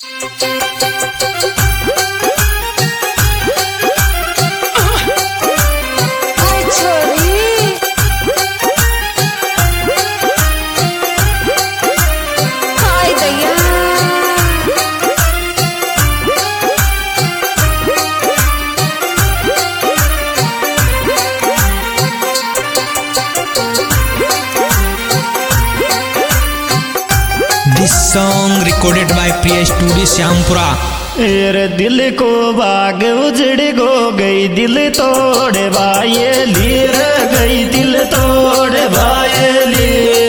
This song recorded by Priya Studio Syampura. रे दिल को बाग उजड़ गो गई दिल तोड़ बायली रे गई दिल तोड़ बायली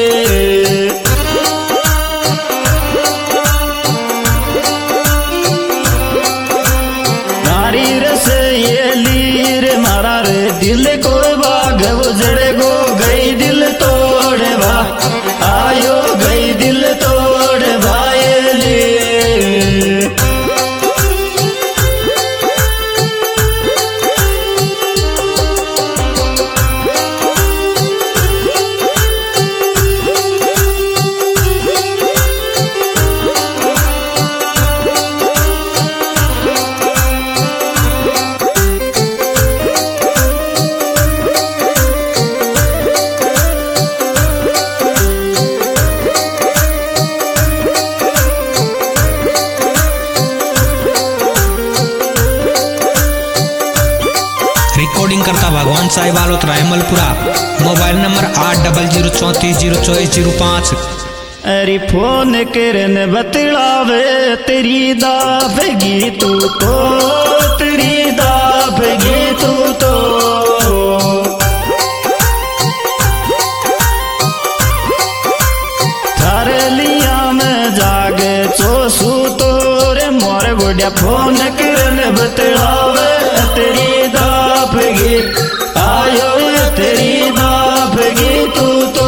नारी रस ये लीर मारा रे दिल को बाग उजड़ गो गई दिल तोड़ बा आयो गई दिल तोड़ बायली रिकॉर्डिंग करता भगवान साहिब आलोत रायमलपुरा। Mobile number 8034044005। अरे फोन करन बतलावे तेरी दाफगी तू तो तेरी दाफगी तू तो थारे लिया में जागे चोसू तो रे मोर गुडिया फोन करन बतलावे तेरी दाफगी आयो तेरी दाफगी तू तो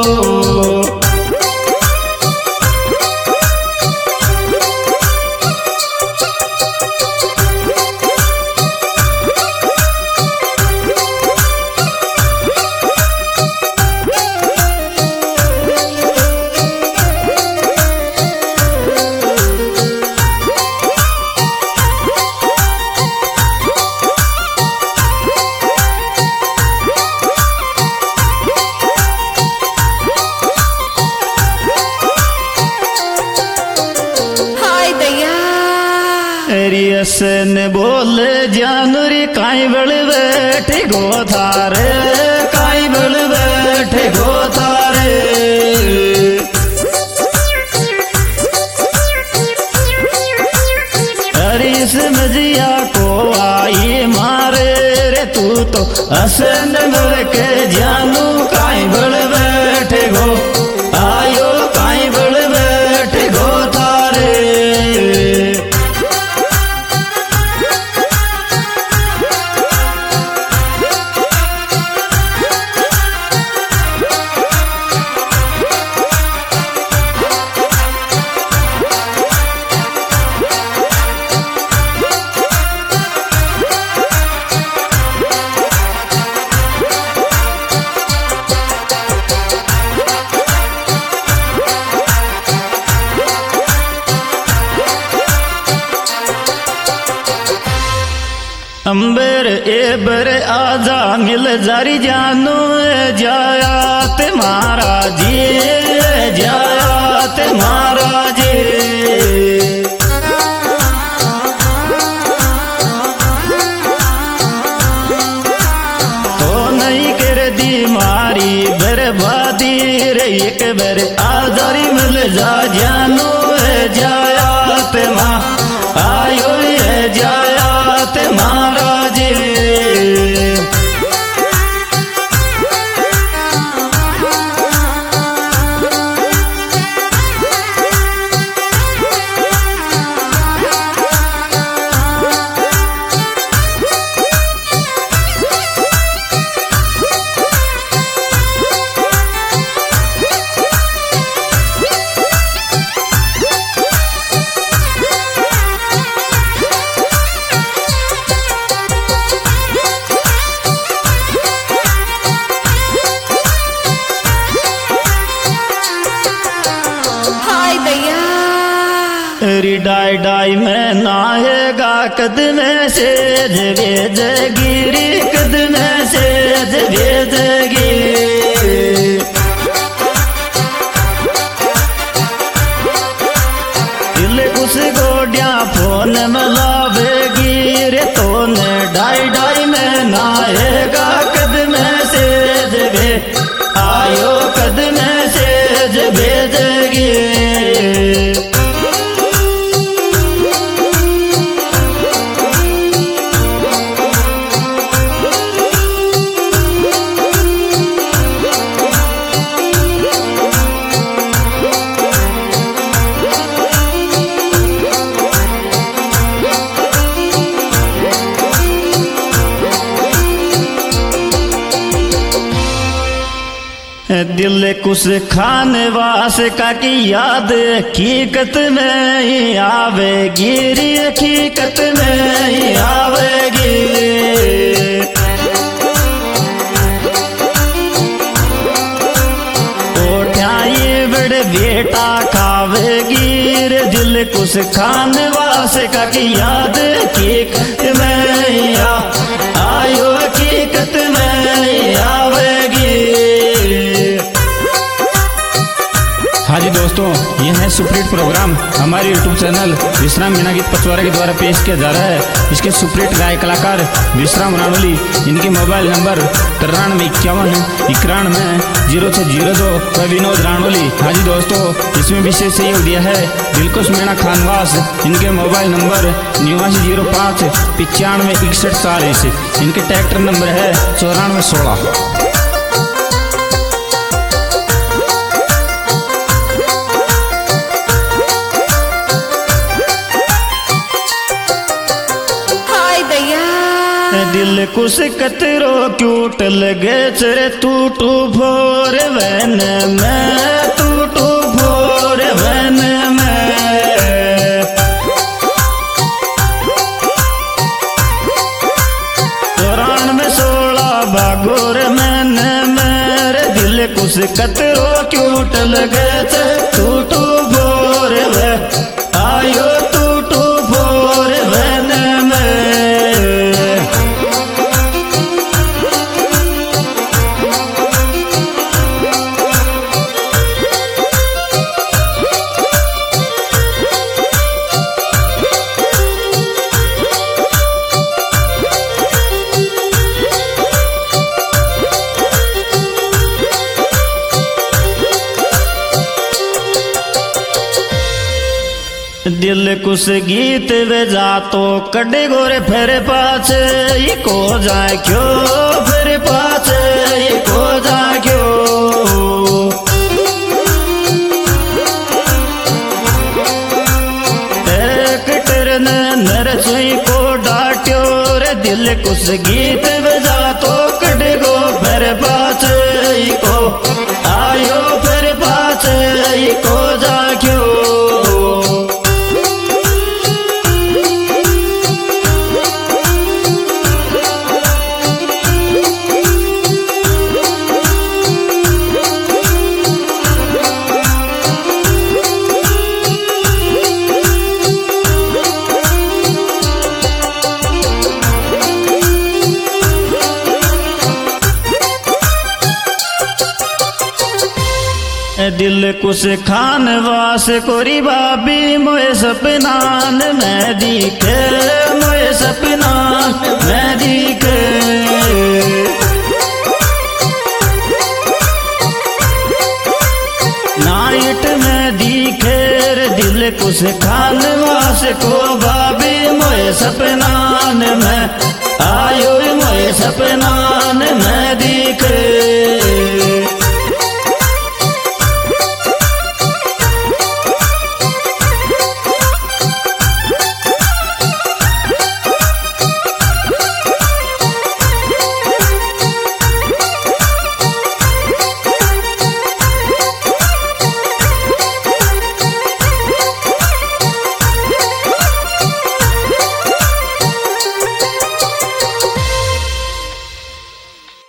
रियसन बोल जानूरी काई बल बैठे गो थारे काई बल बैठे गो थारे अरे समझिया को आई मारे रे तू तो हसन बल के जानू काई बल बैठे गो आयो काई बल बैठे गो थारे अंबर एबर आजा मिल जारी जानू जाया ते महाराजी जाया ते महाराजी तो नहीं कर दी मारी बर्बादी रे एक बार आजारी मिल जा जानू जाया ते माँ आयो जाया ते महाराजी डाई में नाहेगा कदम से भेज गिरी कदम से भेज गिरी दिल कुछ गोडिया फोन मिलावेगी रे तो ने डाई डाई में नाहेगा कदम से जबे आयो कदम से भेजगी दिल कुछ खाने वास का की याद हकीकत में ही आवेगी री हकीकत में ही आवेगी ओठ्याई बड़े बेटा खावेगी रे दिल कुछ खाने वास का की याद हकीकत में ही आयो हकीकत में ही आवेगी। हाँ जी दोस्तों, यह है सुपरहिट प्रोग्राम हमारे यूट्यूब चैनल विश्राम मीना गीत पचवारा के द्वारा पेश किया जा रहा है। इसके सुपरहिट गायक कलाकार विश्राम राणोली, इनके मोबाइल नंबर 9351910602 व विनोद राणोली। हाँ जी दोस्तों, इसमें विशेष सहयोग दिया है दिलकुश मीणा खानवास, इनके मोबाइल नंबर 8905 95 61 40। इनके ट्रैक्टर नंबर है 9416। दिल कुछ कतरो क्यूट लगे चरे टूटू भोर वैन में टूटू भोर वैन में चौरान में 16 बागोर मैन मेरे दिल कुछ कतरो क्यूट लगे चरे टूटू भोर वे आयो टूटू भोर वैन में। दिल कुछ गीत बजा तो कड़े गोरे फिर पाछे ये को जाए क्यों फिर पाछे ये को जाए क्यों ट्रैक्टर ने नरसोई को डांट्यो रे दिल कुछ गीत बजा तो कड़े गो फिर पाछे ये को आयो फिर पाछे ये को जाए क्यों। दिल कुछ खान वास कोरी बाबी मोए सपनान में दिखे मोए सपनान में दिखे नाइट में दिखे दिल कुछ खान वास को बाबी मोए सपनान में आयो मोए सपनान में दिखे।